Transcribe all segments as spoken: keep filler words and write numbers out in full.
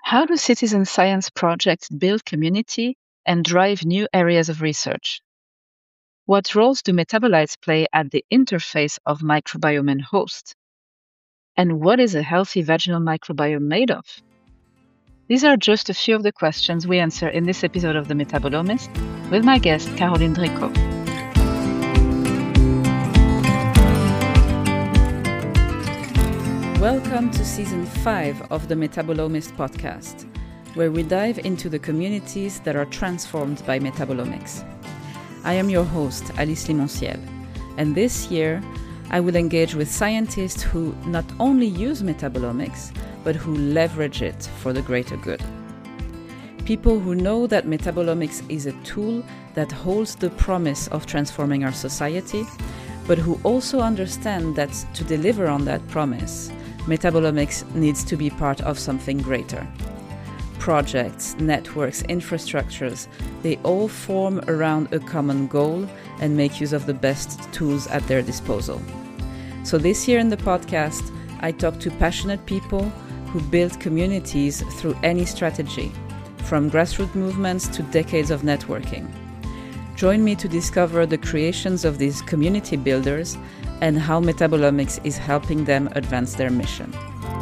How do citizen science projects build community and drive new areas of research? What roles do metabolites play at the interface of microbiome and host? And what is a healthy vaginal microbiome made of? These are just a few of the questions we answer in this episode of The Metabolomist with my guest, Caroline Dricot. Welcome to season five of the Metabolomist podcast, where we dive into the communities that are transformed by metabolomics. I am your host, Alice Limonciel, and this year I will engage with scientists who not only use metabolomics, but who leverage it for the greater good. People who know that metabolomics is a tool that holds the promise of transforming our society, but who also understand that to deliver on that promise, metabolomics needs to be part of something greater. Projects, networks, infrastructures, they all form around a common goal and make use of the best tools at their disposal. So this year in the podcast, I talk to passionate people who build communities through any strategy, from grassroots movements to decades of networking. Join me to discover the creations of these community builders and how metabolomics is helping them advance their mission.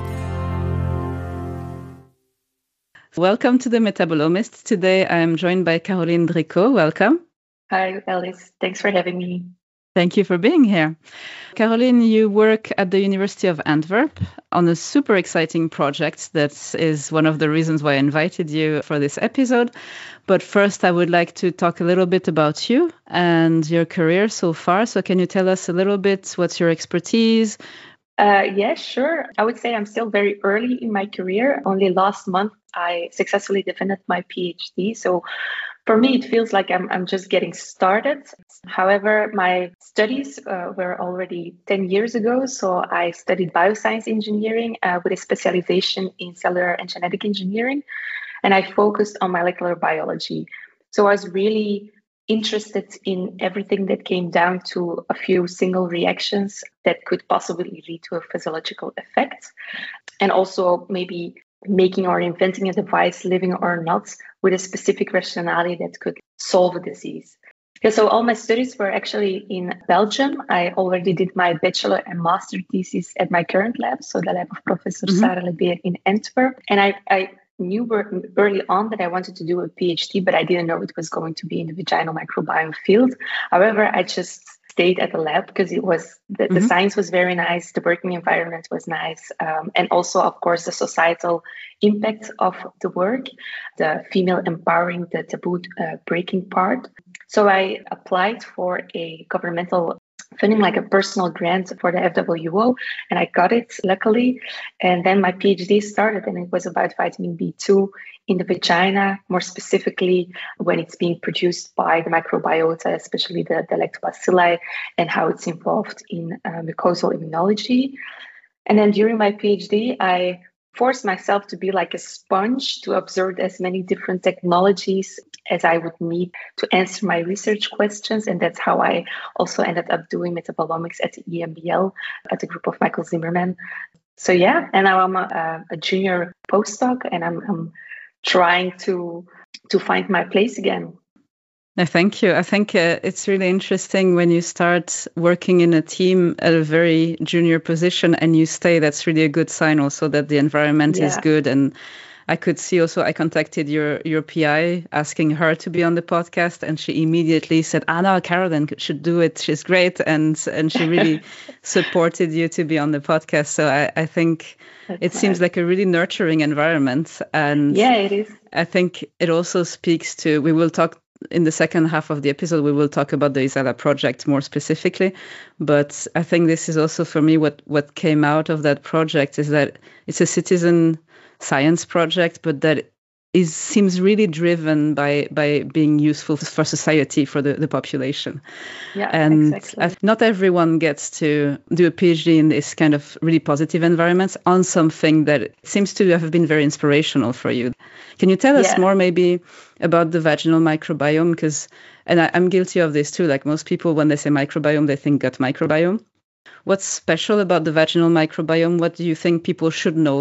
Welcome to the Metabolomist. Today I am joined by Caroline Dricot. Welcome. Hi, Alice. Thanks for having me. Thank you for being here. Caroline, you work at the University of Antwerp on a super exciting project that is one of the reasons why I invited you for this episode. But first, I would like to talk a little bit about you and your career so far. So can you tell us a little bit what's your expertise? Uh, yeah, sure. I would say I'm still very early in my career. Only last month, I successfully defended my PhD. So for me, it feels like I'm I'm just getting started. However, my studies uh, were already ten years ago. So I studied bioscience engineering uh, with a specialization in cellular and genetic engineering. And I focused on molecular biology. So I was really interested in everything that came down to a few single reactions that could possibly lead to a physiological effect. And also maybe making or inventing a device, living or not, with a specific rationality that could solve a disease. Yeah, so all my studies were actually in Belgium. I already did my bachelor and master thesis at my current lab, so the lab of Professor mm-hmm. Sarah Lebeer in Antwerp. And I, I knew early on that I wanted to do a PhD, but I didn't know it was going to be in the vaginal microbiome field. However, I just stayed at the lab because it was the, mm-hmm. the science was very nice, the working environment was nice, um, and also, of course, the societal impact of the work, the female empowering, the taboo uh, breaking part. So I applied for a governmental funding, like a personal grant for the F W O, and I got it, luckily. And then my PhD started, and it was about vitamin B two in the vagina, more specifically when it's being produced by the microbiota, especially the, the lactobacilli, and how it's involved in uh, mucosal immunology. And then during my PhD, I forced myself to be like a sponge to absorb as many different technologies as I would need to answer my research questions. And that's how I also ended up doing metabolomics at the E M B L at the group of Michael Zimmerman. So yeah, and now I'm a, a junior postdoc, and I'm, I'm trying to to find my place again. No, thank you. I think uh, it's really interesting when you start working in a team at a very junior position and you stay. That's really a good sign also that the environment yeah. is good. And I could see also, I contacted your your P I asking her to be on the podcast, and she immediately said, ah, no, Caroline should do it. She's great. And and she really supported you to be on the podcast. So I, I think That's it nice. Seems like a really nurturing environment. And yeah, it is. I think it also speaks to, we will talk in the second half of the episode, we will talk about the ISALA project more specifically. But I think this is also for me what, what came out of that project is that it's a citizen science project, but that is seems really driven by by being useful for society, for the, the population. Yeah, and exactly. Not everyone gets to do a PhD in this kind of really positive environments on something that seems to have been very inspirational for you. Can you tell us yeah. more maybe about the vaginal microbiome? Because, and I, I'm guilty of this too, like most people, when they say microbiome, they think gut microbiome. What's special about the vaginal microbiome? What do you think people should know?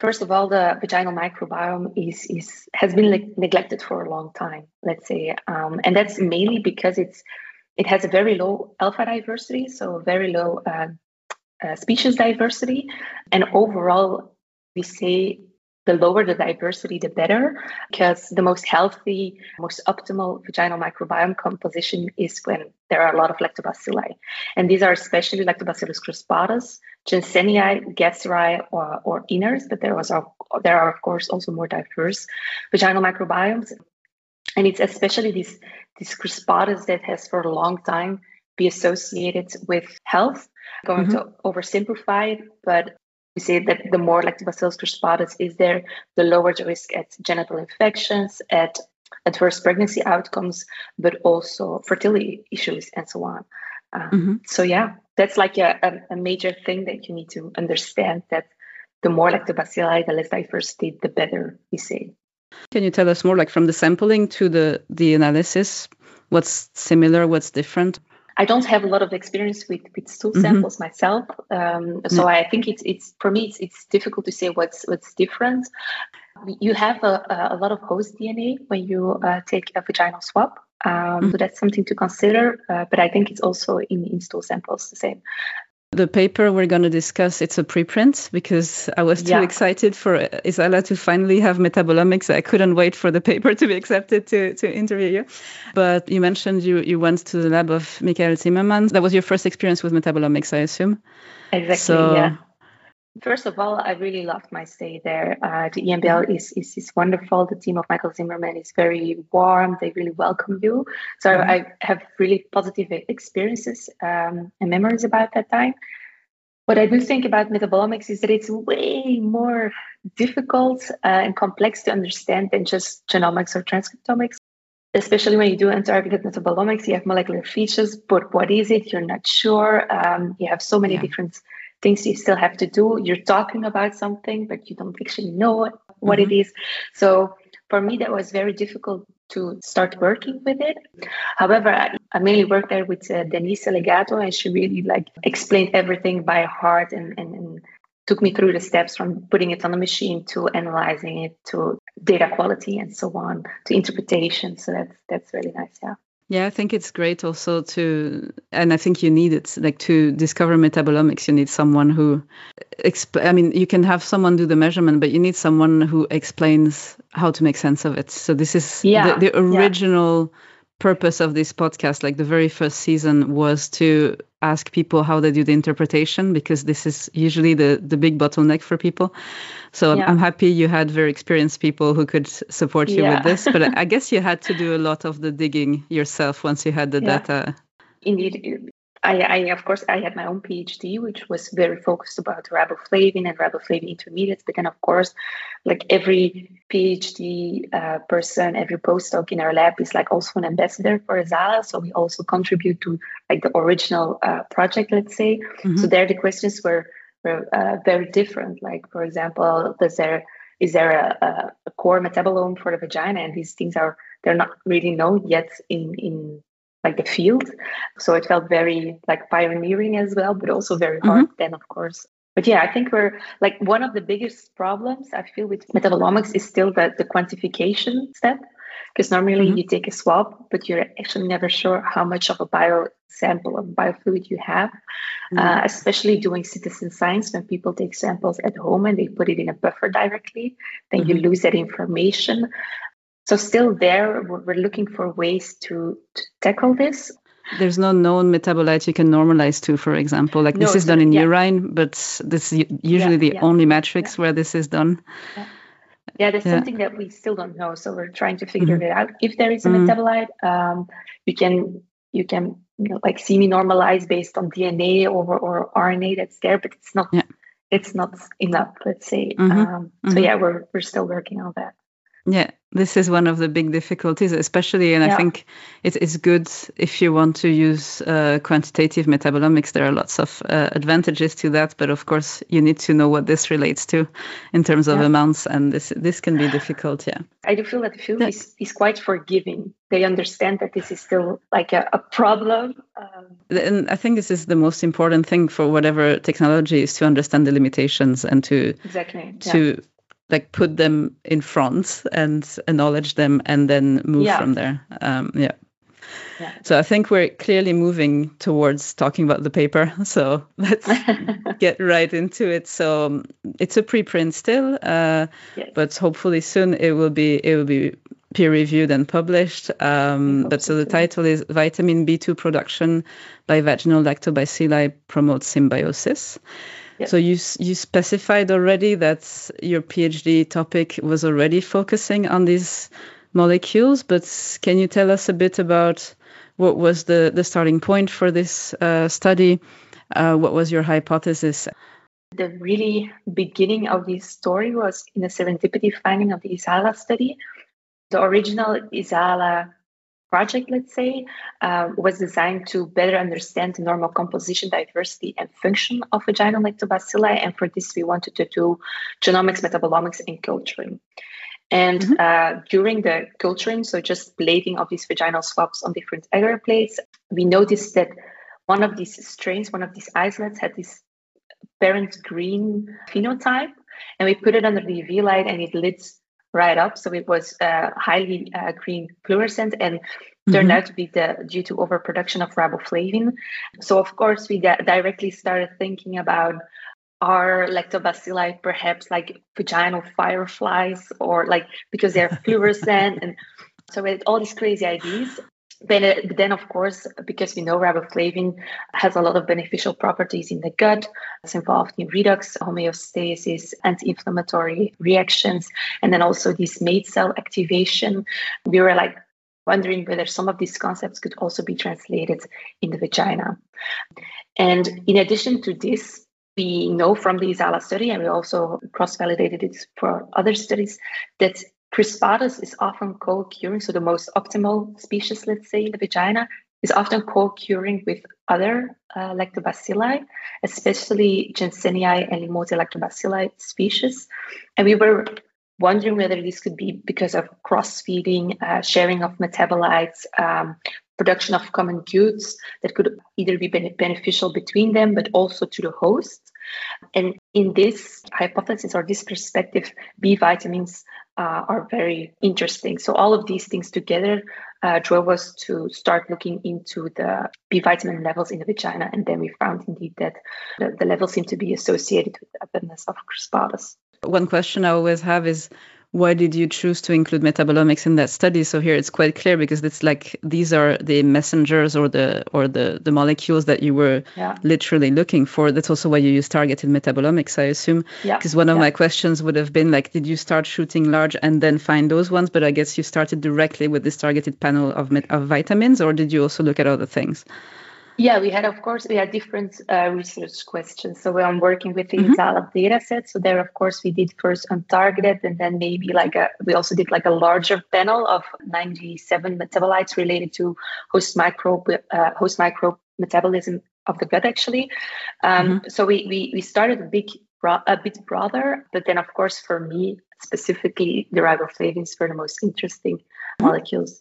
First of all, the vaginal microbiome is is has been like neglected for a long time, let's say, um, and that's mainly because it's it has a very low alpha diversity, so very low uh, uh, species diversity, and overall, we say the lower the diversity, the better, because the most healthy, most optimal vaginal microbiome composition is when there are a lot of lactobacilli. And these are especially Lactobacillus crispatus, Jensennii, Gasseri, or, or Inners, but there, was, there are, of course, also more diverse vaginal microbiomes. And it's especially this, this crispatus that has for a long time been associated with health. I'm going mm-hmm. to oversimplify it, but we say that the more Lactobacillus crispatus is there, the lower the risk at genital infections, at adverse pregnancy outcomes, but also fertility issues and so on. Um, mm-hmm. So yeah, that's like a, a, a major thing that you need to understand, that the more lactobacilli, the less diversity, the better, we say. Can you tell us more, like from the sampling to the, the analysis, what's similar, what's different? I don't have a lot of experience with, with stool mm-hmm. samples myself, um, so no. I think it's it's for me it's it's difficult to say what's what's different. You have a, a lot of host D N A when you uh, take a vaginal swab, um, mm-hmm. so that's something to consider. Uh, but I think it's also in, in stool samples the same. The paper we're going to discuss, it's a preprint because I was too yeah. excited for Isala to finally have metabolomics. I couldn't wait for the paper to be accepted to, to interview you. But you mentioned you, you went to the lab of Michael Zimmermann. That was your first experience with metabolomics, I assume? Exactly, so, yeah. First of all, I really loved my stay there. Uh, the E M B L is, is is wonderful. The team of Michael Zimmermann is very warm. They really welcome you. So mm-hmm. I, I have really positive experiences um, and memories about that time. What I do think about metabolomics is that it's way more difficult uh, and complex to understand than just genomics or transcriptomics. Especially when you do untargeted metabolomics, you have molecular features, but what is it? You're not sure. Um, you have so many yeah. different things you still have to do. You're talking about something, but you don't actually know what mm-hmm. it is. So for me, that was very difficult to start working with it. However, I, I mainly worked there with uh, Denise Legato, and she really like explained everything by heart and, and, and took me through the steps from putting it on the machine to analyzing it to data quality and so on to interpretation. So that's that's really nice. Yeah. Yeah, I think it's great also to, and I think you need it, like to discover metabolomics, you need someone who, exp- I mean, you can have someone do the measurement, but you need someone who explains how to make sense of it. So this is yeah, the, the original yeah. purpose of this podcast, like the very first season, was to ask people how they do the interpretation, because this is usually the, the big bottleneck for people. So yeah. I'm happy you had very experienced people who could support you yeah. with this. But I guess you had to do a lot of the digging yourself once you had the yeah. data. Indeed. I, I, of course, I had my own PhD, which was very focused about riboflavin and riboflavin intermediates. But then, of course, like every PhD uh, person, every postdoc in our lab is like also an ambassador for Isala. So we also contribute to like the original uh, project, let's say. Mm-hmm. So there the questions were, were uh, very different. Like, for example, does there is there a, a core metabolome for the vagina? And these things are, they're not really known yet in, in like the field. So it felt very like pioneering as well, but also very hard mm-hmm. then, of course. But yeah, I think we're like one of the biggest problems I feel with metabolomics is still the, the quantification step. Because normally mm-hmm. you take a swab, but you're actually never sure how much of a bio sample of biofluid you have, mm-hmm. uh, especially doing citizen science when people take samples at home and they put it in a buffer directly, then mm-hmm. you lose that information. So still there, we're looking for ways to, to tackle this. There's no known metabolite you can normalize to, for example. Like no, this is done in yeah. urine, but this is usually yeah, the yeah. only metrics yeah. where this is done. Yeah, yeah that's yeah. something that we still don't know. So we're trying to figure mm-hmm. it out. If there is a mm-hmm. metabolite, um, you can you can you know, like semi-normalize based on D N A or, or R N A that's there, but it's not yeah. it's not enough, let's say. Mm-hmm. Um, mm-hmm. So yeah, we're we're still working on that. Yeah, this is one of the big difficulties, especially, and yeah. I think it is good if you want to use uh, quantitative metabolomics. There are lots of uh, advantages to that, but of course you need to know what this relates to in terms of yeah. amounts, and this this can be difficult, yeah. I do feel that the field yeah. is, is quite forgiving. They understand that this is still like a, a problem. Um, and I think this is the most important thing for whatever technology is to understand the limitations and to exactly to yeah. like put them in front and acknowledge them and then move Yeah. from there. Um, yeah. Yeah. So I think we're clearly moving towards talking about the paper. So let's get right into it. So um, it's a preprint still, uh, Yes. but hopefully soon it will be it will be peer reviewed and published. Um, but so, so the too. title is Vitamin B two Production by Vaginal Lactobacilli Promotes Symbiosis. Yes. So you you specified already that your PhD topic was already focusing on these molecules, but can you tell us a bit about what was the, the starting point for this uh, study? Uh, what was your hypothesis? The really beginning of this story was in a serendipity finding of the ISALA study. The original ISALA project, let's say, uh, was designed to better understand the normal composition, diversity, and function of vaginal lactobacilli. And for this, we wanted to do genomics, metabolomics, and culturing. And mm-hmm. uh, during the culturing, so just plating of these vaginal swabs on different agar plates, we noticed that one of these strains, one of these isolates, had this parent green phenotype, and we put it under the U V light, and it lit right up. So it was uh, highly uh, green fluorescent, and turned mm-hmm. out to be the due to overproduction of riboflavin. So of course, we di- directly started thinking about, are lactobacilli perhaps like vaginal fireflies, or like because they're fluorescent? And so we had all these crazy ideas. But, uh, but then, of course, because we know riboflavin has a lot of beneficial properties in the gut, it's involved in redox, homeostasis, anti-inflammatory reactions, and then also this mate cell activation. We were like wondering whether some of these concepts could also be translated in the vagina. And in addition to this, we know from the ISALA study, and we also cross-validated it for other studies, that Crispatus is often co-occurring, so the most optimal species, let's say, in the vagina, is often co-occurring with other uh, lactobacilli, especially Jansenii and Limoteolactobacilli species. And we were wondering whether this could be because of cross-feeding, uh, sharing of metabolites, um, production of common goods that could either be beneficial between them, but also to the host. And in this hypothesis or this perspective, B vitamins uh, are very interesting. So all of these things together uh, drove us to start looking into the B vitamin levels in the vagina. And then we found indeed that the, the levels seem to be associated with the abundance of Crispatus. One question I always have is, why did you choose to include metabolomics in that study? So here it's quite clear, because it's like these are the messengers or the or the, the molecules that you were yeah. literally looking for. That's also why you use targeted metabolomics, I assume. Because yeah. one of yeah. my questions would have been like, did you start shooting large and then find those ones? But I guess you started directly with this targeted panel of of vitamins, or did you also look at other things? Yeah, we had, of course, we had different uh, research questions. So I'm working with the mm-hmm. ISALA data set. So there, of course, we did first untargeted, and then maybe like a, we also did like a larger panel of ninety-seven metabolites related to host microbe, uh, host microbe metabolism of the gut, actually. Um, mm-hmm. So we, we we started a big, a bit broader, but then, of course, for me specifically, the riboflavins were the most interesting mm-hmm. molecules.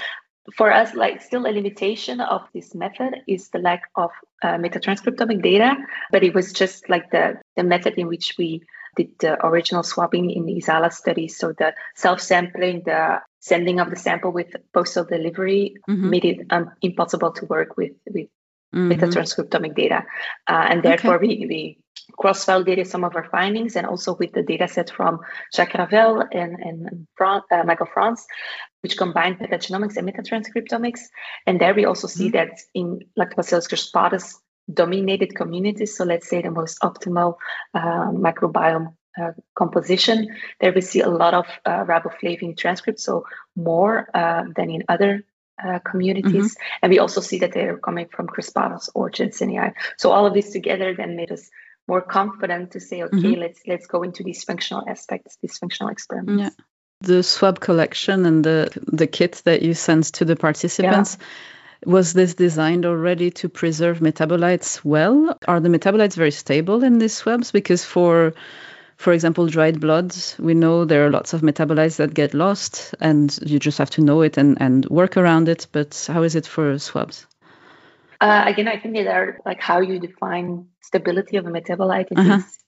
For us, like still a limitation of this method is the lack of uh, metatranscriptomic data, but it was just like the, the method in which we did the original swabbing in the ISALA study. So the self-sampling, the sending of the sample with postal delivery mm-hmm. made it um, impossible to work with, with mm-hmm. metatranscriptomic data. Uh, and therefore, okay. we, we cross-validated some of our findings, and also with the data set from Jacques Ravel and, and Fran- uh, Michael Franz, which combined metagenomics and metatranscriptomics. And there we also see mm-hmm. that in Lactobacillus crispatus dominated communities, so let's say the most optimal uh, microbiome uh, composition, there we see a lot of uh, riboflavin transcripts, so more uh, than in other uh, communities. Mm-hmm. And we also see that they're coming from crispatus or Jansenii. So all of this together then made us more confident to say, okay, mm-hmm. let's let's go into these functional aspects, these functional experiments. Yeah. The swab collection and the the kit that you sent to the participants, yeah. was this designed already to preserve metabolites well? Are the metabolites very stable in these swabs? Because for for example, dried blood, we know there are lots of metabolites that get lost, and you just have to know it and, and work around it. But how is it for swabs? Uh, again, I think that are like how you define stability of a metabolite in, uh-huh. these,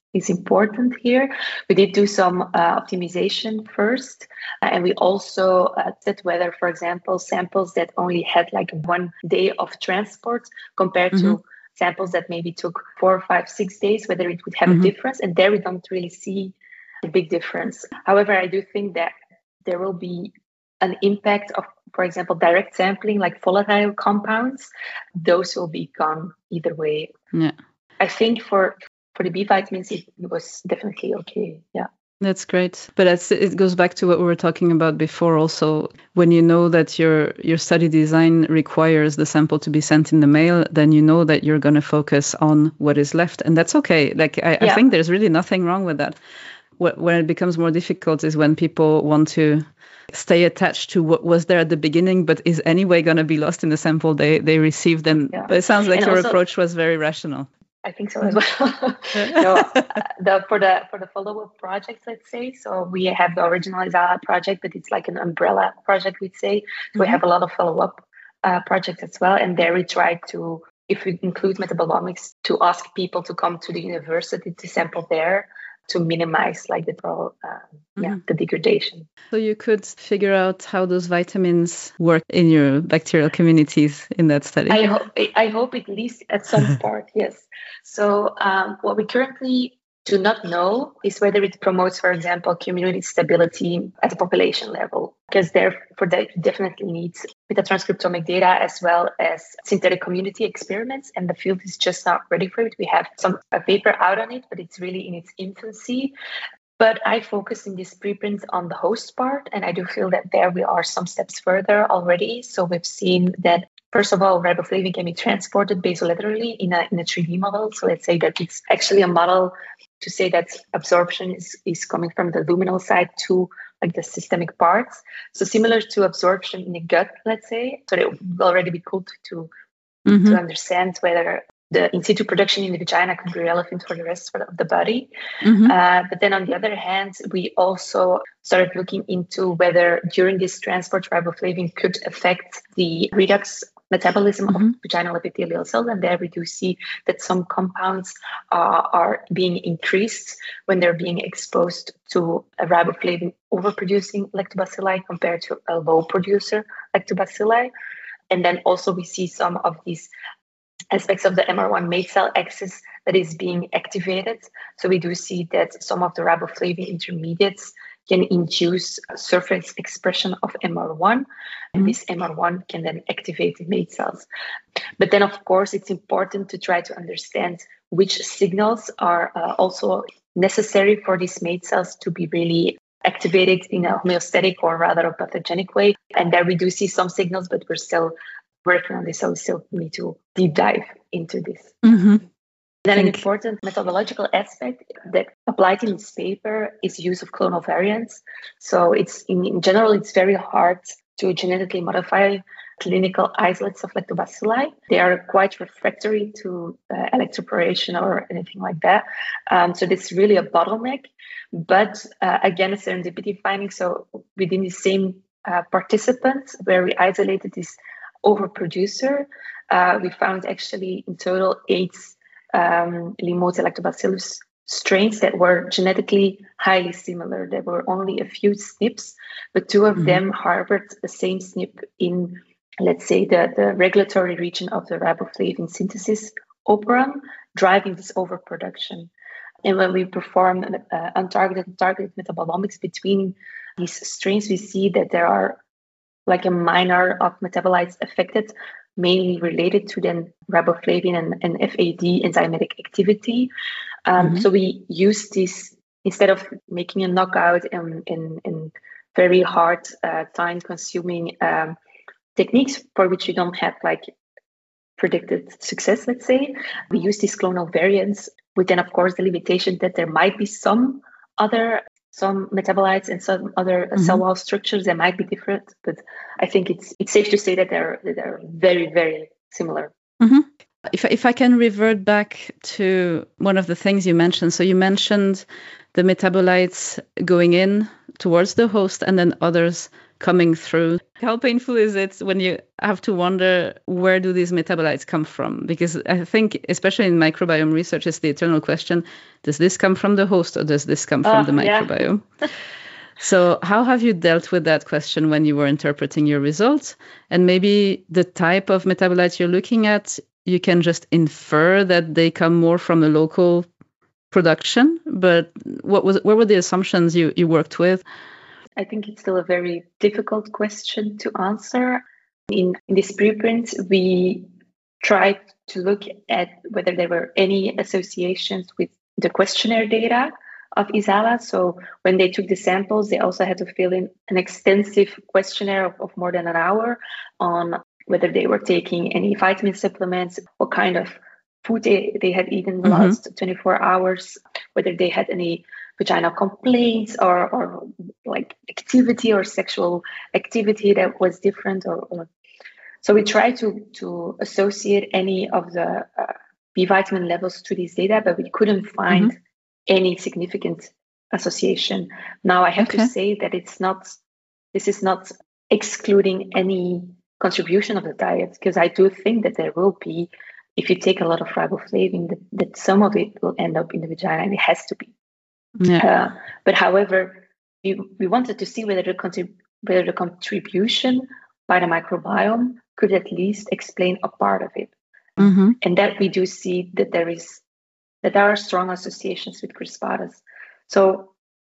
is important here. We did do some uh, optimization first, uh, and we also uh, said whether, for example, samples that only had like one day of transport compared mm-hmm. to samples that maybe took four, five, six days, whether it would have mm-hmm. a difference. And there we don't really see a big difference. However, I do think that there will be an impact of, for example, direct sampling, like volatile compounds. Those will be gone either way. Yeah. I think for for the B vitamins, it was definitely okay. Yeah. That's great. But it's, it goes back to what we were talking about before also. When you know that your your study design requires the sample to be sent in the mail, then you know that you're going to focus on what is left. And that's okay. Like I, yeah. I think there's really nothing wrong with that. What, where it becomes more difficult is when people want to stay attached to what was there at the beginning, but is anyway going to be lost in the sample they, they received. And yeah. But it sounds like and your also, approach was very rational. I think so as well. so uh, the for the for the follow-up projects, let's say, so we have the original Isala project, but it's like an umbrella project, we'd say. So mm-hmm. we have a lot of follow-up uh, projects as well, and there we try to, if we include metabolomics, to ask people to come to the university to sample there, to minimize like the um, mm-hmm. yeah the degradation. So you could figure out how those vitamins work in your bacterial communities in that study. I hope I hope at least at some part, yes. So um, what we currently do not know is whether it promotes, for example, community stability at the population level, because therefore that definitely needs metatranscriptomic data as well as synthetic community experiments, and the field is just not ready for it. We have some a paper out on it, but it's really in its infancy. But I focus in this preprint on the host part, and I do feel that there we are some steps further already. So we've seen that, first of all, riboflavin can be transported basolaterally in a in a three D model. So let's say that it's actually a model to say that absorption is, is coming from the luminal side to like the systemic parts. So similar to absorption in the gut, let's say. So it would already be cool to, mm-hmm. to understand whether the in situ production in the vagina could be relevant for the rest of the body. Mm-hmm. Uh, but then on the other hand, we also started looking into whether during this transport riboflavin could affect the redox metabolism mm-hmm. of vaginal epithelial cells, and there we do see that some compounds uh, are being increased when they're being exposed to a riboflavin overproducing lactobacilli compared to a low producer lactobacilli. And then also we see some of these aspects of the M R one mate cell axis that is being activated. So we do see that some of the riboflavin intermediates can induce surface expression of M R one, and this M R one can then activate the mate cells. But then, of course, it's important to try to understand which signals are uh, also necessary for these mate cells to be really activated in a homeostatic or rather a pathogenic way. And there we do see some signals, but we're still working on this, so we still need to deep dive into this. Mm-hmm. Then an important methodological aspect that applied in this paper is use of clonal variants. So it's in, in general, it's very hard to genetically modify clinical isolates of lactobacilli. They are quite refractory to uh, electroporation or anything like that. Um, so this is really a bottleneck. But uh, again, a serendipity finding. So within the same uh, participants where we isolated this overproducer, uh, we found actually in total eight um, Limonta lactobacillus strains that were genetically highly similar. There were only a few S N Ps, but two of mm-hmm. them harbored the same S N P in, let's say, the, the regulatory region of the riboflavin synthesis operon, driving this overproduction. And when we perform uh, untargeted and targeted metabolomics between these strains, we see that there are like a minor of metabolites affected, mainly related to then riboflavin and, and F A D enzymatic activity. Um, mm-hmm. So we use this, instead of making a knockout in, in, in very hard, uh, time-consuming um, techniques for which you don't have like predicted success, let's say, we use these clonal variants with then, of course, the limitation that there might be some other some metabolites and some other mm-hmm. cell wall structures that might be different, but I think it's it's safe to say that they're that they're very, very similar. Mm-hmm. If if I can revert back to one of the things you mentioned, so you mentioned the metabolites going in towards the host and then others coming through. How painful is it when you have to wonder where do these metabolites come from? Because I think, especially in microbiome research, it's the eternal question, does this come from the host or does this come from uh, the microbiome? Yeah. So how have you dealt with that question when you were interpreting your results? And maybe the type of metabolites you're looking at, you can just infer that they come more from a local production. But what was what were the assumptions you, you worked with? I think it's still a very difficult question to answer. In, in this preprint, we tried to look at whether there were any associations with the questionnaire data of ESALA. So when they took the samples, they also had to fill in an extensive questionnaire of, of more than an hour on whether they were taking any vitamin supplements, what kind of food they, they had eaten in the mm-hmm. last twenty-four hours, whether they had any vaginal complaints or, or like activity or sexual activity that was different. Or, or... So we tried to, to associate any of the uh, B vitamin levels to these data, but we couldn't find mm-hmm. any significant association. Now I have okay. to say that it's not, this is not excluding any contribution of the diet, because I do think that there will be, if you take a lot of riboflavin, that, that some of it will end up in the vagina, and it has to be. Yeah. Uh, but however, we, we wanted to see whether the, contrib- whether the contribution by the microbiome could at least explain a part of it. Mm-hmm. And that we do see that there is that there are strong associations with crispatus. So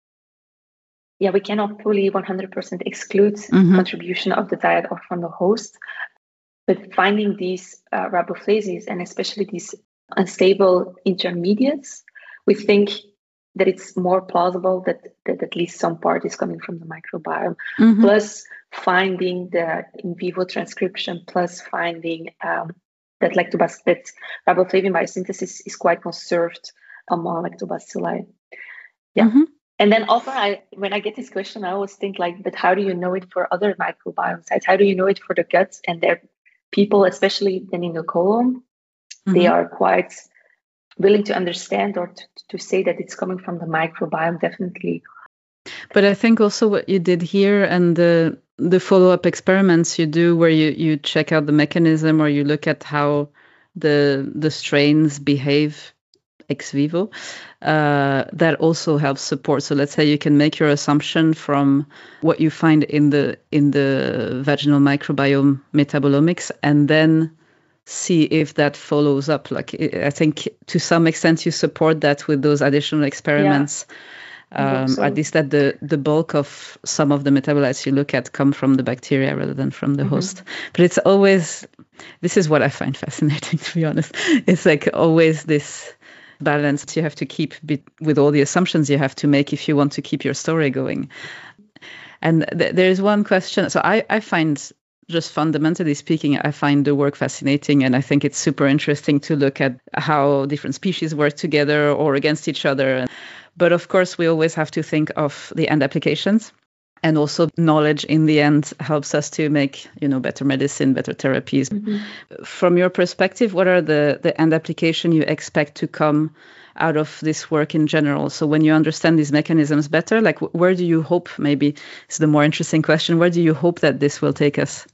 yeah, we cannot fully one hundred percent exclude mm-hmm. contribution of the diet or from the host, but finding these uh, riboflases and especially these unstable intermediates, we think that it's more plausible that, that at least some part is coming from the microbiome, mm-hmm. plus finding the in vivo transcription, plus finding um, that lactobacillus, that riboflavin biosynthesis is quite conserved among lactobacilli. Yeah. Mm-hmm. And then often I, when I get this question, I always think like, but how do you know it for other microbiome sites? How do you know it for the guts? And there people, especially then in the colon, mm-hmm. they are quite willing to understand or to, to say that it's coming from the microbiome, definitely. But I think also what you did here and the the follow-up experiments you do where you, you check out the mechanism or you look at how the the strains behave ex vivo, uh, that also helps support. So let's say you can make your assumption from what you find in the in the vaginal microbiome metabolomics and then see if that follows up. Like I think to some extent you support that with those additional experiments. Yeah. Um, so. At least that the, the bulk of some of the metabolites you look at come from the bacteria rather than from the mm-hmm. host. But it's always, this is what I find fascinating, to be honest. It's like always this balance you have to keep be- with all the assumptions you have to make if you want to keep your story going. And th- there is one question. So I, I find, just fundamentally speaking, I find the work fascinating. And I think it's super interesting to look at how different species work together or against each other. But of course, we always have to think of the end applications. And also knowledge in the end helps us to make, you know, better medicine, better therapies. Mm-hmm. From your perspective, what are the, the end application you expect to come out of this work in general? So when you understand these mechanisms better, like where do you hope, maybe is the more interesting question, where do you hope that this will take us?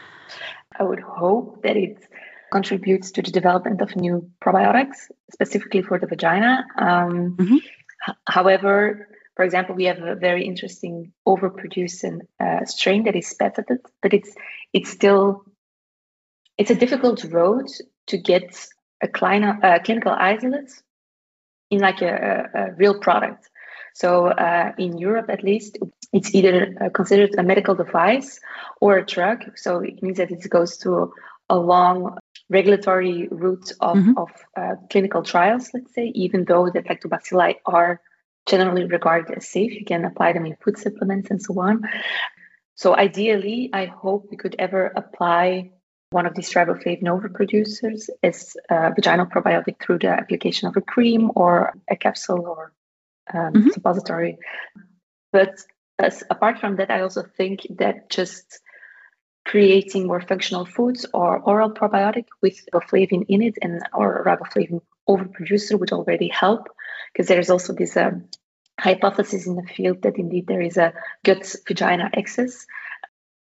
I would hope that it contributes to the development of new probiotics, specifically for the vagina. Um, mm-hmm. h- however, For example, we have a very interesting overproducing uh, strain that is patented, but it's it's still it's a difficult road to get a clin- uh, clinical isolate in like a, a, a real product. So uh, in Europe, at least, it's either uh, considered a medical device or a drug. So it means that it goes through a long regulatory route of, mm-hmm. of uh, clinical trials, let's say, even though the lactobacilli are generally regarded as safe. You can apply them in food supplements and so on. So ideally, I hope we could ever apply one of these riboflavin overproducers as a vaginal probiotic through the application of a cream or a capsule or um, mm-hmm. suppository. But as, apart from that, I also think that just creating more functional foods or oral probiotic with riboflavin in it and or riboflavin overproducer would already help, because there's also this um, hypothesis in the field that indeed there is a gut-vagina axis.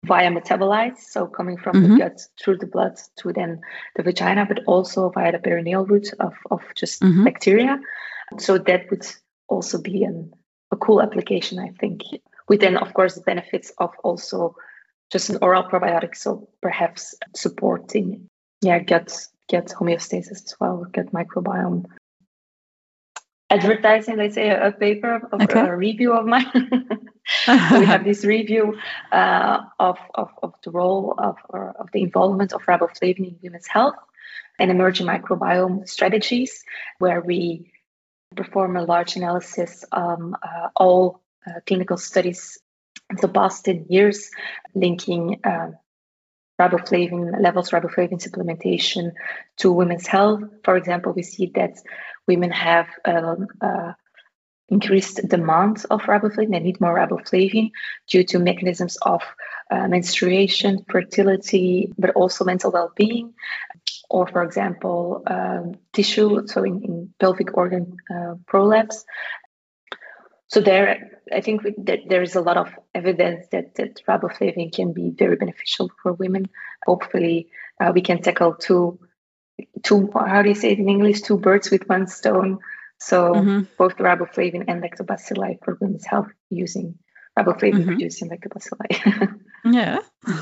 via metabolites, so coming from Mm-hmm. the gut through the blood to then the vagina, but also via the perineal route of, of just Mm-hmm. bacteria. So that would also be an, a cool application, I think. With then, of course, the benefits of also just an oral probiotic, so perhaps supporting, yeah, gut gut homeostasis as well, gut microbiome. Advertising, let's say, a, a paper of Okay. a review of mine. So we have this review uh, of, of of the role of or of the involvement of riboflavin in women's health and emerging microbiome strategies, where we perform a large analysis on uh, all uh, clinical studies in the past ten years, linking uh, riboflavin levels, riboflavin supplementation to women's health. For example, we see that women have um, uh, increased demand of riboflavin. They need more riboflavin due to mechanisms of uh, menstruation, fertility, but also mental well-being. Or, for example, um, tissue, so in, in pelvic organ uh, prolapse. So there, I think we, that there is a lot of evidence that, that riboflavin can be very beneficial for women. Hopefully, uh, we can tackle two, two, how do you say it in English, two birds with one stone. So Mm-hmm. both riboflavin and lactobacilli for women's health using riboflavin Mm-hmm. producing lactobacilli. Yeah.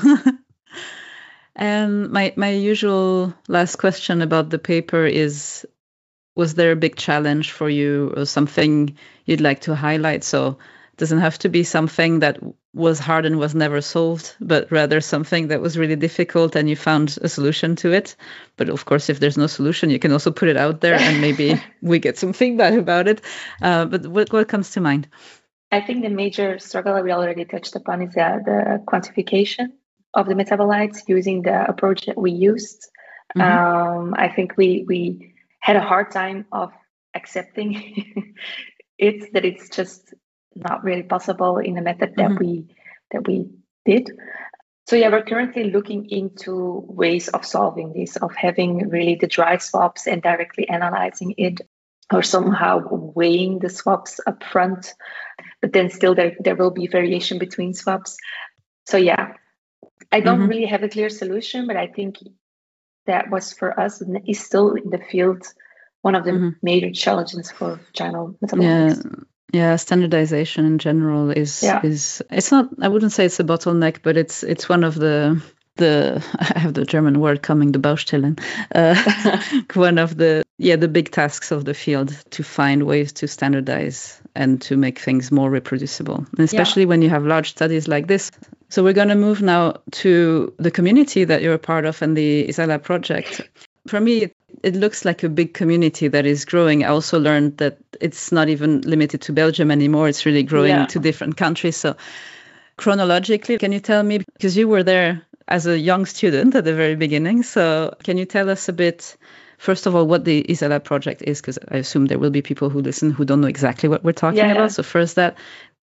And my my usual last question about the paper is, was there a big challenge for you or something you'd like to highlight? So it doesn't have to be something that was hard and was never solved, but rather something that was really difficult and you found a solution to it. But of course, if there's no solution, you can also put it out there and maybe we get some feedback about it. Uh, but what, what comes to mind? I think the major struggle we already touched upon is uh, the quantification of the metabolites using the approach that we used. Mm-hmm. Um, I think we we had a hard time of accepting it, that it's just not really possible in the method that mm-hmm. we that we did. So yeah, we're currently looking into ways of solving this, of having really the dry swaps and directly analyzing it, or somehow weighing the swaps up front, but then still there, there will be variation between swaps. So yeah, I don't mm-hmm. really have a clear solution, but I think that was for us and is still in the field one of the mm-hmm. major challenges for vaginal metabolomics. Yeah. Yeah, standardization in general is yeah. is it's not, I wouldn't say it's a bottleneck, but it's it's one of the the I have the German word coming, the Baustellen, uh, one of the yeah the big tasks of the field, to find ways to standardize and to make things more reproducible, and especially yeah. when you have large studies like this. So we're going to move now to the community that you're a part of and the ISALA project. For me, it, it looks like a big community that is growing. I also learned that it's not even limited to Belgium anymore. It's really growing yeah. to different countries. So chronologically, can you tell me, because you were there as a young student at the very beginning, so can you tell us a bit, first of all, what the ISALA project is? Because I assume there will be people who listen who don't know exactly what we're talking yeah, about. Yeah. So first that.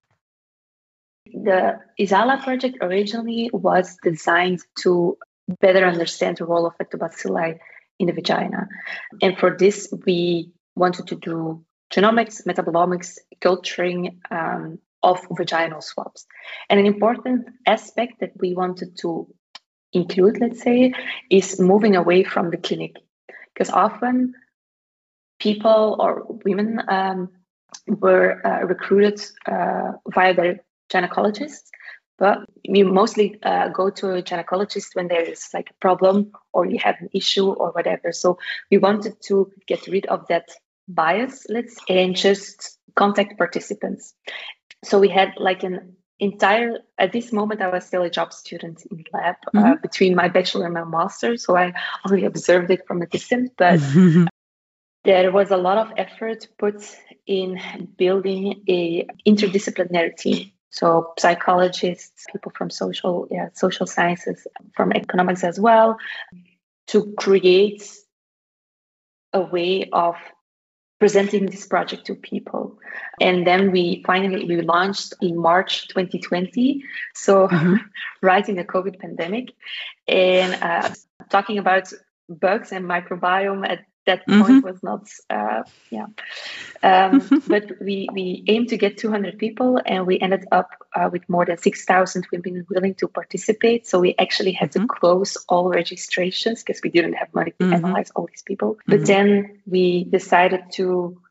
The ISALA project originally was designed to better understand the role of lactobacilli in the vagina. And for this, we wanted to do genomics, metabolomics, culturing um, of vaginal swabs. And an important aspect that we wanted to include, let's say, is moving away from the clinic. Because often people or women um, were uh, recruited uh, via their gynecologists, but you mostly uh, go to a gynecologist when there is like a problem or you have an issue or whatever. So we wanted to get rid of that bias, let's say, and just contact participants. So we had like an entire, at this moment, I was still a job student in the lab mm-hmm. uh, between my bachelor and my master. So I only observed it from a distance, but there was a lot of effort put in building a interdisciplinary team. So psychologists, people from social, yeah, social sciences, from economics as well, to create a way of presenting this project to people. And then we finally, we launched in March twenty twenty. So mm-hmm. right in the COVID pandemic, and uh, talking about bugs and microbiome at that Mm-hmm. point was not, uh, yeah. Um, but we, we aimed to get two hundred people, and we ended up uh, with more than six thousand women willing to participate. So we actually had Mm-hmm. to close all registrations because we didn't have money to Mm-hmm. analyze all these people. Mm-hmm. But then we decided to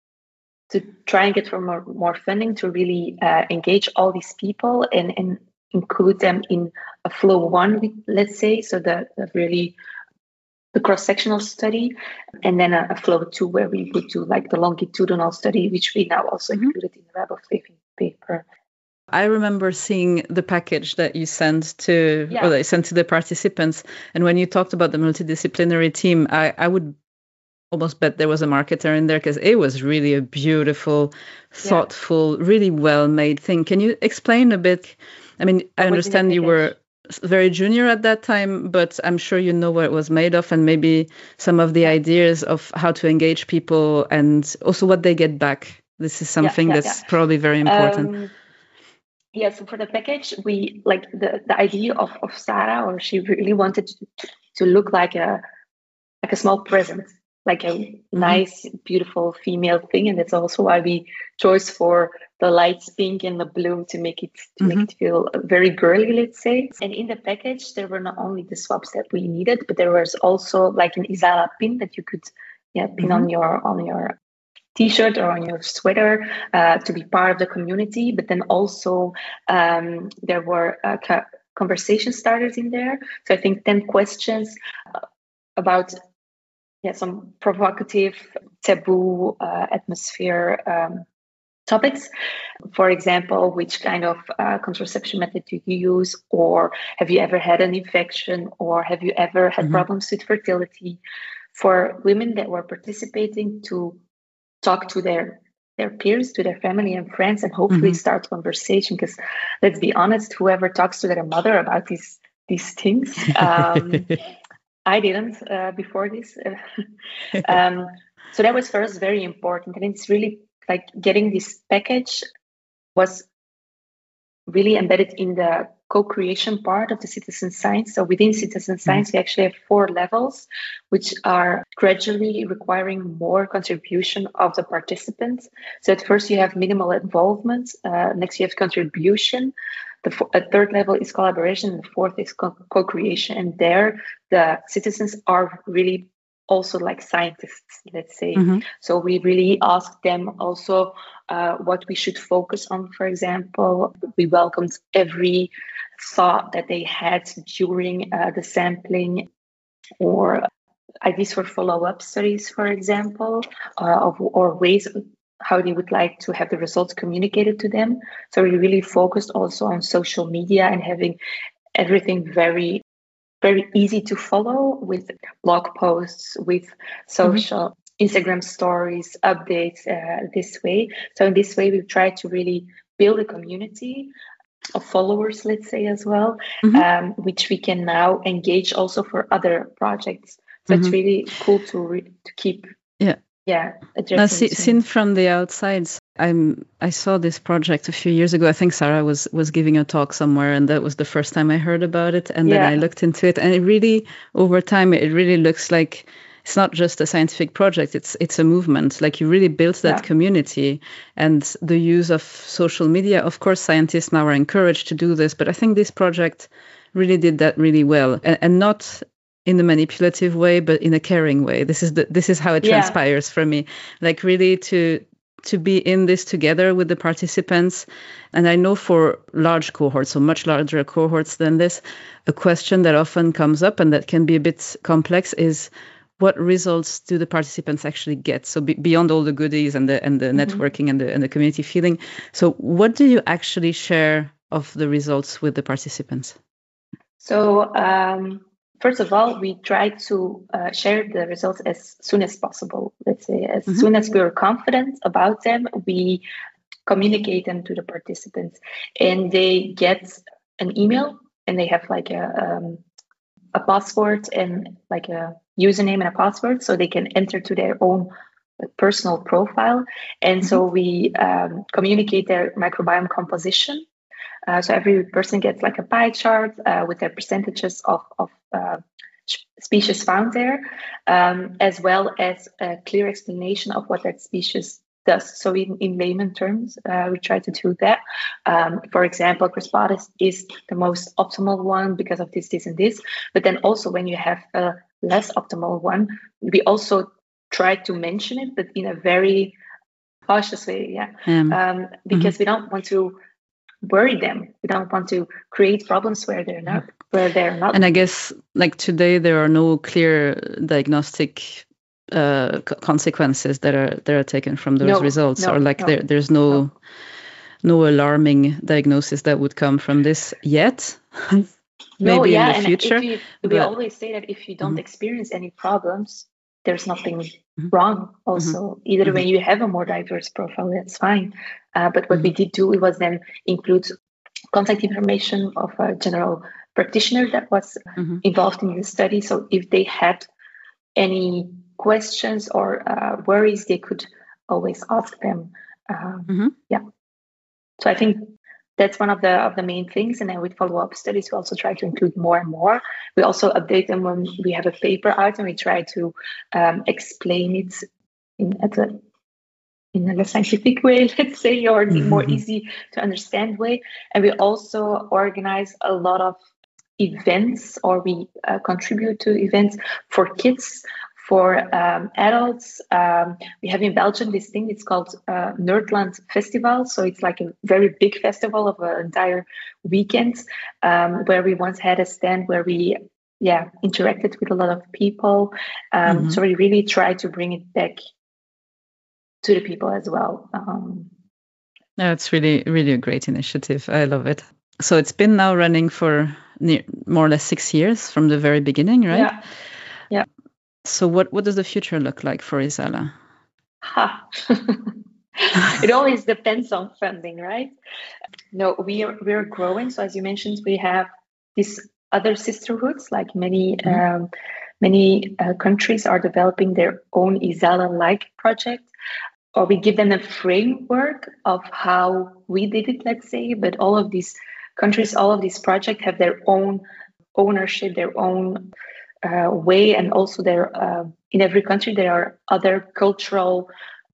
to try and get for more, more funding to really uh, engage all these people and, and include them in a flow one, let's say, so the, the really the cross-sectional study, and then a, a flow two where we would do like the longitudinal study, which we now also Mm-hmm. included in the riboflavin paper. I remember seeing the package that you sent to, Yeah. or that you sent to the participants. And when you talked about the multidisciplinary team, I, I would almost bet there was a marketer in there, because it was really a beautiful, thoughtful, yeah. really well-made thing. Can you explain a bit? I mean, I understand you were very junior at that time, but I'm sure you know what it was made of, and maybe some of the ideas of how to engage people and also what they get back. This is something yeah, yeah, that's yeah. probably very important. Um, yeah, so for the package, we like the, the idea of, of Sarah, or she really wanted to, to look like a like a small present, like a mm-hmm. nice, beautiful female thing. And that's also why we chose for the light pink and the blue to make it to mm-hmm. make it feel very girly, let's say. And in the package, there were not only the swabs that we needed, but there was also like an Isala pin that you could yeah pin mm-hmm. on your on your T-shirt or on your sweater uh, to be part of the community. But then also um, there were uh, ca- conversation starters in there. So I think ten questions about yeah some provocative, taboo uh, atmosphere um, topics. For example, which kind of uh, contraception method do you use? Or have you ever had an infection? Or have you ever had mm-hmm. problems with fertility? For women that were participating to talk to their their peers, to their family and friends, and hopefully mm-hmm. start conversation. Because let's be honest, whoever talks to their mother about these these things, um, I didn't uh, before this. um, so that was for us very important, and it's really like getting this package was really embedded in the co-creation part of the citizen science. So within citizen science, mm-hmm. we actually have four levels, which are gradually requiring more contribution of the participants. So at first you have minimal involvement. Uh, next you have contribution. The f- a third level is collaboration. And the fourth is co- co-creation. And there the citizens are really also like scientists, let's say. Mm-hmm. So we really asked them also uh, what we should focus on. For example, we welcomed every thought that they had during uh, the sampling, or ideas for follow-up studies, for example, uh, of, or ways how they would like to have the results communicated to them. So we really focused also on social media and having everything very very easy to follow, with blog posts, with social mm-hmm. Instagram stories, updates uh, this way. So in this way, we've tried to really build a community of followers, let's say, as well, mm-hmm. um, which we can now engage also for other projects. So mm-hmm. it's really cool to re- to keep yeah yeah now, see, seen from the outside, I'm I saw this project a few years ago. I think Sarah was was giving a talk somewhere, and that was the first time I heard about it. And yeah. then I looked into it, and it really, over time, it really looks like it's not just a scientific project. It's it's a movement. Like you really built that yeah. community, and the use of social media. Of course, scientists now are encouraged to do this, but I think this project really did that really well, and, and not in a manipulative way, but in a caring way. This is the this is how it yeah. transpires for me. Like really to. to be in this together with the participants. And I know for large cohorts, so much larger cohorts than this, a question that often comes up and that can be a bit complex is, what results do the participants actually get? So be, beyond all the goodies and the and the mm-hmm. networking and the and the community feeling. So what do you actually share of the results with the participants? So um first of all, we try to uh, share the results as soon as possible. Let's say as mm-hmm. soon as we're confident about them, we communicate them to the participants, and they get an email, and they have like a um, a password and like a username and a password, so they can enter to their own personal profile. And mm-hmm. so we um, communicate their microbiome composition. Uh, so every person gets like a pie chart uh, with their percentages of, of uh, species found there, um, as well as a clear explanation of what that species does. So in, in layman terms, uh, we try to do that. Um, for example, Crispatus is the most optimal one because of this, this, and this. But then also when you have a less optimal one, we also try to mention it, but in a very cautious way, yeah. Um, um, because mm-hmm. we don't want to worry them. We don't want to create problems where they're not, where they're not. And I guess like today there are no clear diagnostic uh, consequences that are that are taken from those no, results, no, or like no, there there's no, no no alarming diagnosis that would come from this yet. Maybe no, yeah, in the and future. If you, but... we always say that if you don't mm-hmm. experience any problems, there's nothing mm-hmm. wrong. Also, mm-hmm. either mm-hmm. when you have a more diverse profile, that's fine. Uh, but what mm-hmm. we did do it was then include contact information of a general practitioner that was mm-hmm. involved in the study. So if they had any questions or uh, worries, they could always ask them. Um, mm-hmm. Yeah. So I think that's one of the of the main things. And then with follow-up studies, we also try to include more and more. We also update them when we have a paper out, and we try to um, explain it in at a in a less scientific way, let's say, or mm-hmm. more easy to understand way. And we also organize a lot of events, or we uh, contribute to events for kids, for um, adults. Um, we have in Belgium this thing, it's called uh, Nerdland Festival. So it's like a very big festival of an entire weekend, um, where we once had a stand where we yeah, interacted with a lot of people. Um, mm-hmm. So we really try to bring it back to the people as well. Um, That's really, really a great initiative. I love it. So it's been now running for near, more or less six years from the very beginning, right? Yeah. Yeah. So what, what does the future look like for Isala? Ha. It always depends on funding, right? No, we are we're growing. So as you mentioned, we have these other sisterhoods, like many mm-hmm. um, many uh, countries are developing their own Isala-like project. Or we give them a framework of how we did it, let's say, but all of these countries, all of these projects have their own ownership, their own uh, way, and also their uh, in every country there are other cultural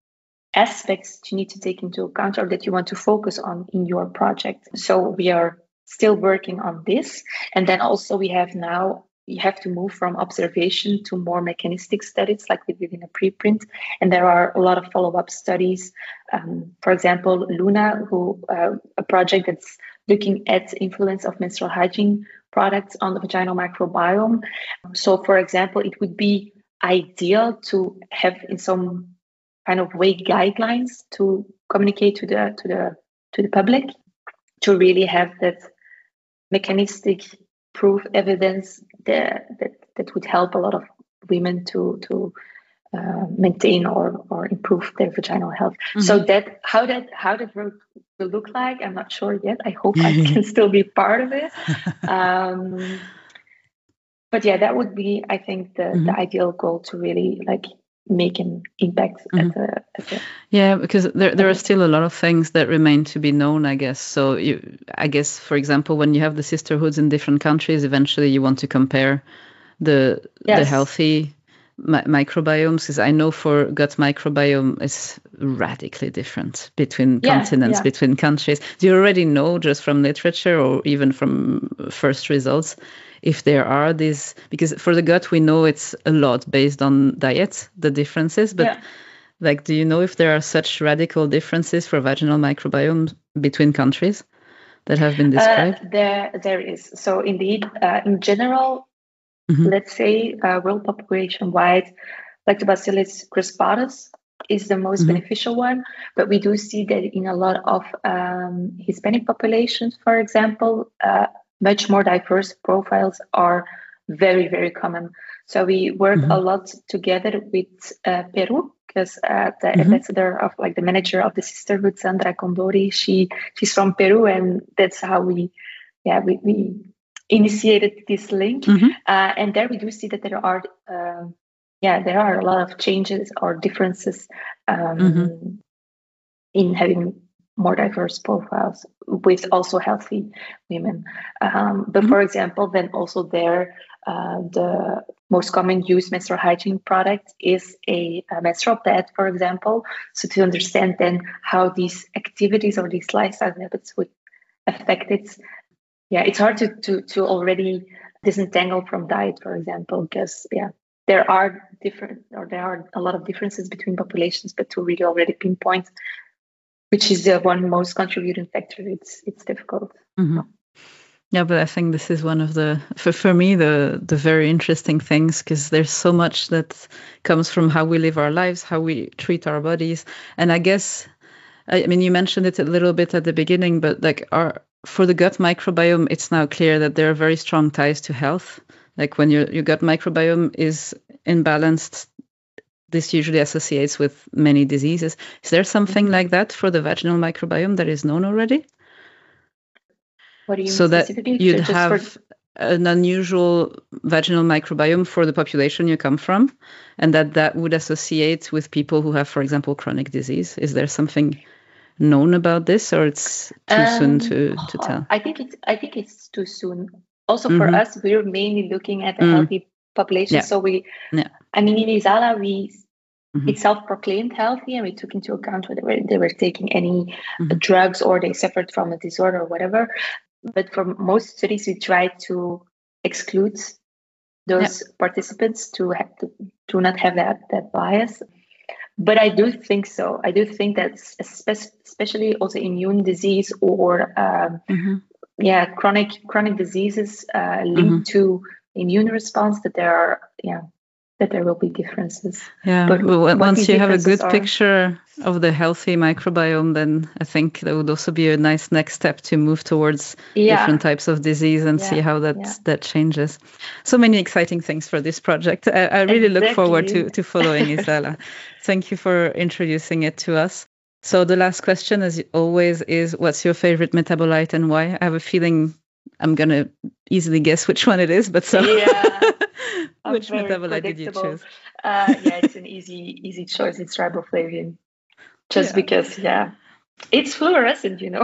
aspects you need to take into account or that you want to focus on in your project. So we are still working on this, and then also we have now. You have to move from observation to more mechanistic studies like we did in a preprint. And there are a lot of follow-up studies. Um, for example, Luna, who uh, a project that's looking at influence of menstrual hygiene products on the vaginal microbiome. So, for example, it would be ideal to have in some kind of way guidelines to communicate to the to the to the public, to really have that mechanistic proof evidence that, that that would help a lot of women to to uh, maintain or or improve their vaginal health. Mm-hmm. So that how that how that will, will look like, I'm not sure yet. I hope I can still be part of it. Um, but yeah, that would be, I think, the, mm-hmm. the ideal goal, to really like make an impact mm-hmm. at the, at the yeah because there there are still a lot of things that remain to be known, I guess. So you I guess, for example, when you have the sisterhoods in different countries, eventually you want to compare the yes. the healthy mi- microbiomes, because I know for gut microbiome it's radically different between yeah, continents, yeah. between countries. Do you already know, just from literature or even from first results, if there are these? Because for the gut, we know it's a lot based on diet, the differences, but yeah. like, do you know if there are such radical differences for vaginal microbiome between countries that have been described? Uh, there, there is. So indeed, uh, in general, mm-hmm. let's say uh, world population-wide, Lactobacillus crispatus is the most mm-hmm. beneficial one, but we do see that in a lot of um, Hispanic populations, for example, uh, much more diverse profiles are very, very common. So we work mm-hmm. a lot together with uh, Peru, because uh, the mm-hmm. ambassador of, like the manager of the sisterhood, Sandra Condori, she she's from Peru, and that's how we, yeah, we, we initiated this link. Mm-hmm. Uh, and there we do see that there are, uh, yeah, there are a lot of changes or differences um, mm-hmm. in having more diverse profiles with also healthy women. Um, but Mm-hmm. for example, then also there, uh, the most common used menstrual hygiene product is a, a menstrual pad, for example. So to understand then how these activities or these lifestyle habits would affect it. Yeah, it's hard to, to, to already disentangle from diet, for example, because yeah, there are different or there are a lot of differences between populations, but to really already pinpoint which is the one most contributing factor, it's it's difficult. Mm-hmm. Yeah, but I think this is one of the, for, for me, the, the very interesting things, because there's so much that comes from how we live our lives, how we treat our bodies. And I guess, I mean, you mentioned it a little bit at the beginning, but like our, for the gut microbiome, it's now clear that there are very strong ties to health. Like when your, your gut microbiome is imbalanced, this usually associates with many diseases. Is there something mm-hmm. like that for the vaginal microbiome that is known already? What do you so mean that specifically? you'd Just have for... an unusual vaginal microbiome for the population you come from, and that that would associate with people who have, for example, chronic disease. Is there something known about this, or it's too um, soon to, to tell? I think it's I think it's too soon. Also, for mm-hmm. us, we're mainly looking at a mm. healthy population. Yeah. So we, yeah. I mean, in Isala, we mm-hmm. it's self-proclaimed healthy, and we took into account whether they were, they were taking any mm-hmm. drugs or they suffered from a disorder or whatever. But for most studies, we try to exclude those yeah. participants to have to, to not have that that bias. But I do think so. I do think that especially also immune disease or um, mm-hmm. yeah, chronic chronic diseases uh, linked mm-hmm. to immune response, that there are yeah that there will be differences. Yeah, but well, once you have a good are... picture of the healthy microbiome, then I think that would also be a nice next step to move towards yeah. different types of disease and yeah. see how that yeah. that changes. So many exciting things for this project. I, I really exactly. look forward to, to following Isala. Thank you for introducing it to us. So the last question, as always, is what's your favorite metabolite and why? I have a feeling I'm going to easily guess which one it is, but so... Yeah. Which metabolite did you choose? Uh, yeah, it's an easy, easy choice. It's riboflavin, just yeah. because, yeah, it's fluorescent, you know.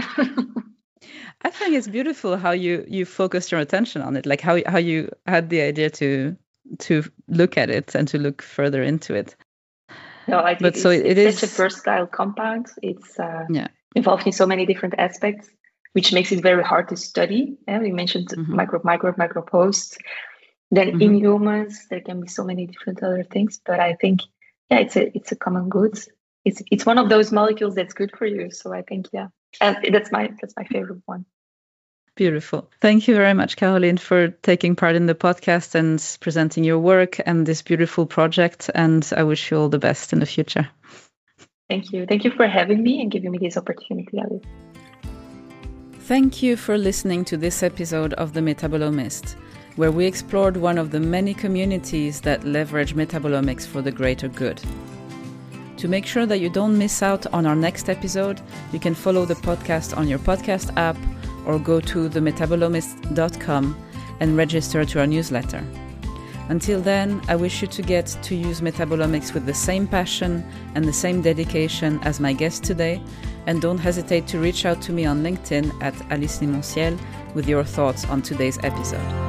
I think it's beautiful how you you focused your attention on it, like how how you had the idea to to look at it and to look further into it. No, I think but it's, so it, it it's is such a versatile compound. It's uh, yeah. involved in so many different aspects, which makes it very hard to study. Yeah, we mentioned mm-hmm. micro, micro, micro posts. Then mm-hmm. in humans, there can be so many different other things, but I think, yeah, it's a it's a common good. It's it's one of those molecules that's good for you. So I think, yeah, and that's my that's my favorite one. Beautiful. Thank you very much, Caroline, for taking part in the podcast and presenting your work and this beautiful project. And I wish you all the best in the future. Thank you. Thank you for having me and giving me this opportunity, Alice. Thank you for listening to this episode of The Metabolomist, where we explored one of the many communities that leverage metabolomics for the greater good. To make sure that you don't miss out on our next episode, you can follow the podcast on your podcast app or go to the metabolomist dot com and register to our newsletter. Until then, I wish you to get to use metabolomics with the same passion and the same dedication as my guest today, and don't hesitate to reach out to me on LinkedIn at Alice Limonciel with your thoughts on today's episode.